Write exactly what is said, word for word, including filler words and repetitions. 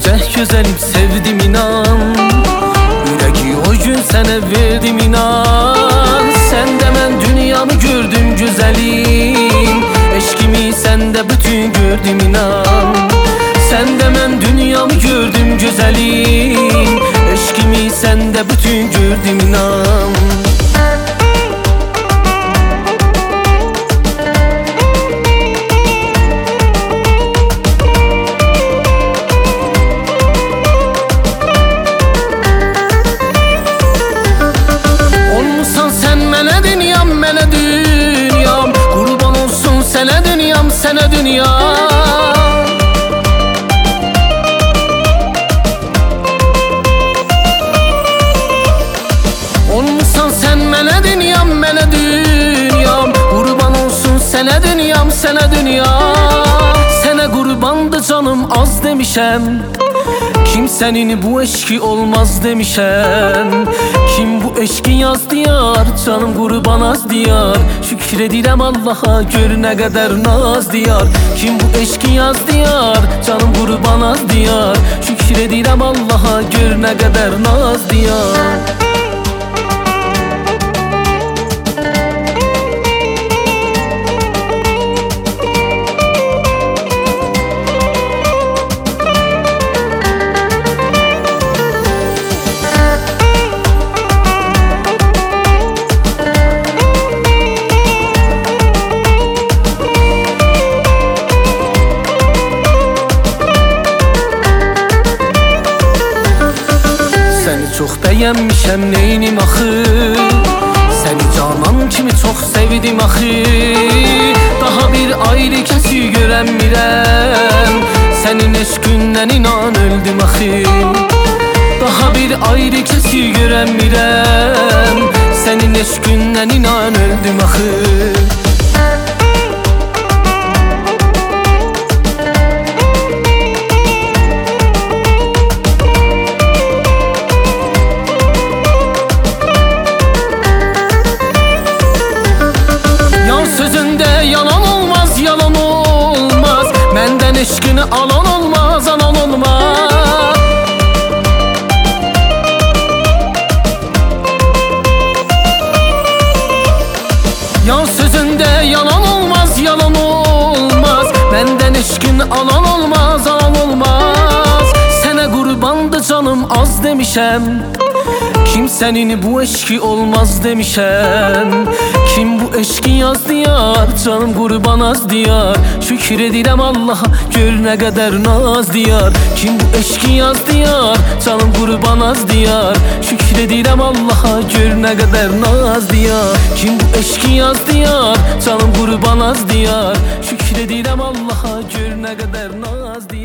necə gözəlim sevdim inan. Ürəyi o gün sənə verdim inan. Səndə mən dünyamı gördüm gözəlim, eşkimi səndə bütün gördüm inan. Səndə mən dünyamı gördüm gözəlim, eşkimi səndə bütün gördüm inan. Mənə dünyam, qurban olsun sənə dünyam, sənə dünyam. Olmuşsan sən mənə dünyam, mənə dünyam, qurban olsun sənə dünyam, sənə dünyam. Sənə qurbandı canım az demişəm, kimsenin bu eşki olmaz demişəm. Kim bu eşki yaz diyar, canım qurban az diyar. Şükredirəm Allaha, gör nə qədər naz diyar. Kim bu eşki yaz diyar, canım qurban az diyar. Şükredirəm Allaha, gör nə qədər naz diyar. Çox bəyənmişəm neynim axı, səni canan kimi çox sevdim axı. Daha bir ayrı kəsi görənmirəm, sənin eşqündən inan öldüm axı. Daha bir ayrı kəsi görənmirəm, sənin eşqündən inan öldüm axı. Eşkini alan olmaz, alan olmaz. Yan sözünde yalan olmaz, yalan olmaz. Benden eşkini alan olmaz, alan olmaz. Sənə qurbandı canım az demişəm, kimsenin bu eşki olmaz demişəm. Kim bu eşki yaz diyar, canım qurban az diyar. Şükür edirəm Allaha, gör nə qədər naz diyar. Kim bu eşki yaz diyar, canım qurban az diyar. Şükür edirəm Allaha, gör nə qədər naz diyar. Kim bu eşki yaz diyar, canım qurban az diyar. Şükür edirəm Allaha, gör nə qədər naz diyar.